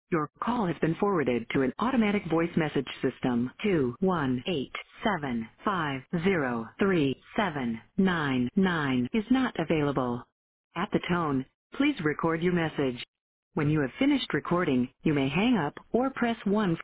Your call has been forwarded to an automatic voice message system. 21875033799 is not available. At the tone, please record your message. When you have finished recording, you may hang up or press 1.